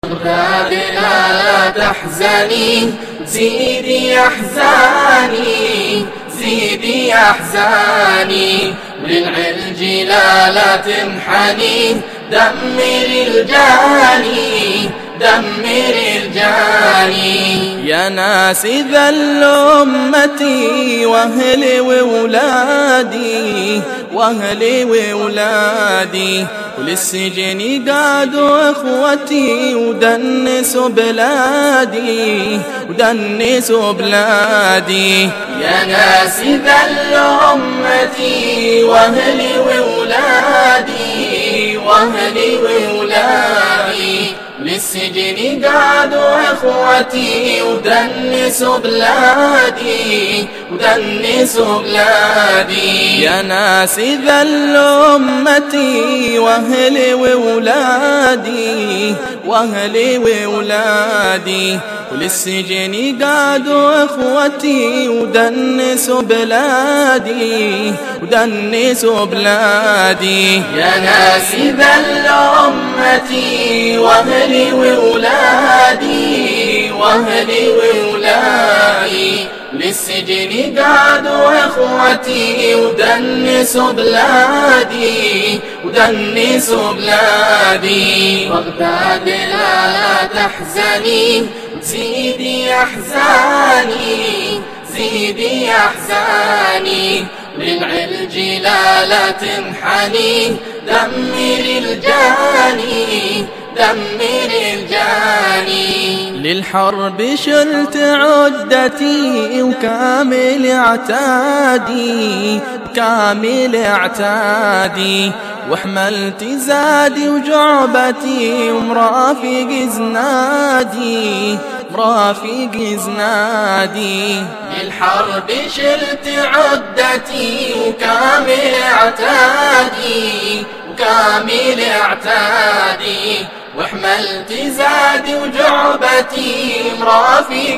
بغدادنا لا تحزني، زيدي أحزاني زيدي أحزاني، وللعلج لا تنحني، دمري الجاني دمري الجاني. يا ناس ذل أمتي وأهلي وولادي وأهلي وولادي، وللسجن قادوا إخوتي ودنسوا بلادي ودنسوا بلادي. يا ناس ذل أمتي وأهلي وولادي وأهلي وولادي، للسجن قعدوا إخوتي ودنسوا بلادي ودنسوا بلادي. يا ناس ذل أمتي وأهلي وولادي وأهلي وولادي، وللسجن قعدوا إخوتي ودنسوا بلادي ودنسوا بلادي. يا ناس ذل أمتي وأهلي وولادي وأهلي وولادي، للسجن قعدوا إخوتي ودنسوا بلادي ودنسوا بلادي. بغداد لا تحزني، زيدي أحزاني زيدي أحزاني، للعلج لا تنحني، دمري الجاني دمري الجاني. للحرب شلت عدتي وكامل اعتادي كامل اعتادي، وحملت زادي وجعبتي ومرافق زنادي مرافق زنادي. للحرب شلت عدتي وكامل اعتادي وكامل اعتادي، وحملت زادي وجعبتي مرافق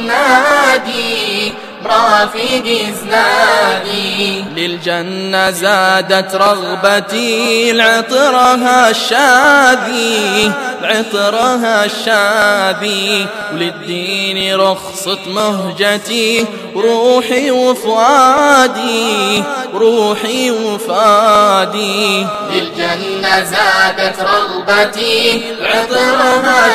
زنادي مرافق زنادي. للجنة زادت رغبتي لعطرها الشاذي لعطرها الشاذي، وللدين رخصة مهجتي روحي وفؤادي روحي وفؤادي. للجنة زادت رغبتي عطرها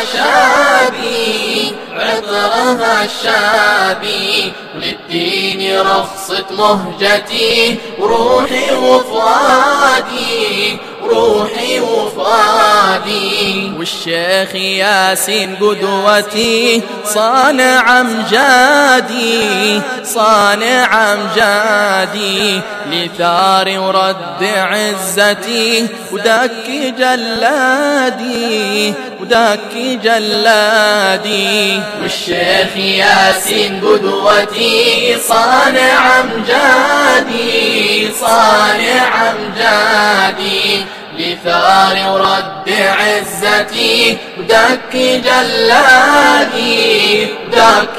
الشابي عطرها الشابي، وللدين رخصة مهجتي روحي وفؤادي روحي وفؤادي. والشيخ ياسين قدوتي صانع أمجادي صانع أمجادي، لثار ورد عزتي ودك جلادي ودك جلادي. والشيخ ياسين قدوتي صانع أمجادي صانع أمجادي، لثار ورد عزتي ودك جلادي ودك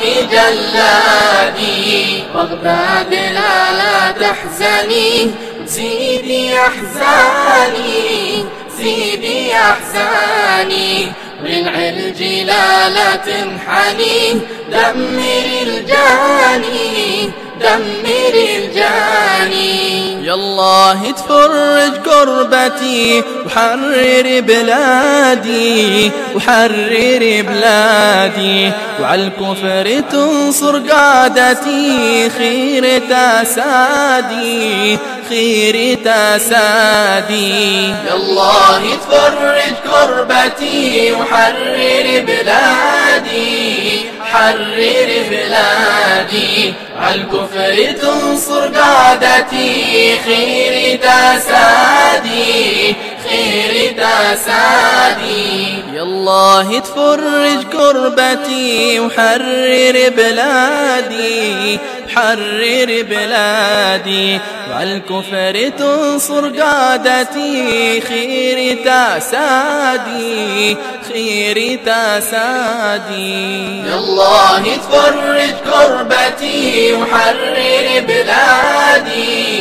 جلادي. بغداد لا تحزني، زيدي أحزاني زيدي أحزاني، وللعلج لا تنحني، دمري الجاني دمري الجاني. يالله تفرج كربتي وحرر بلادي وحرر بلادي، وعالكفر تنصر قادتي خيرة أسادي خيرة أسادي. يالله تفرج كربتي وحرر بلادي حرر بلادي، عالكفر تنصر قادتي خيرة أسادي خيرة أسادي. يالله تفرج كربتي وحرر بلادي حرر بلادي، وعالكفر تنصر قادتي خيرة أسادي خيرة أسادي. يالله تفرج كربتي وحرر بلادي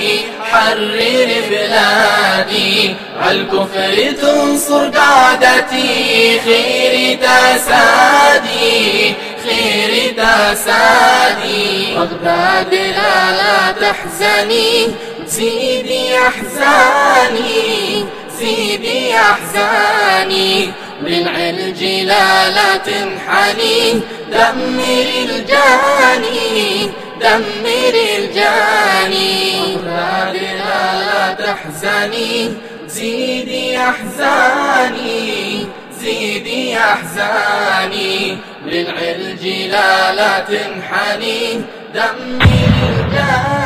حرر بلادي، عالكفر تنصر قادتي، خير تسادي خير تسادي. بغداد لا تحزني زيدي أحزاني زيدي أحزاني، بالعلج لا تنحني، دمر الجاني دمر الجاني. بغداد لا تحزني زيدي أحزاني زيدي أحزاني، بالعلج لا تنحني، دمر الجاني.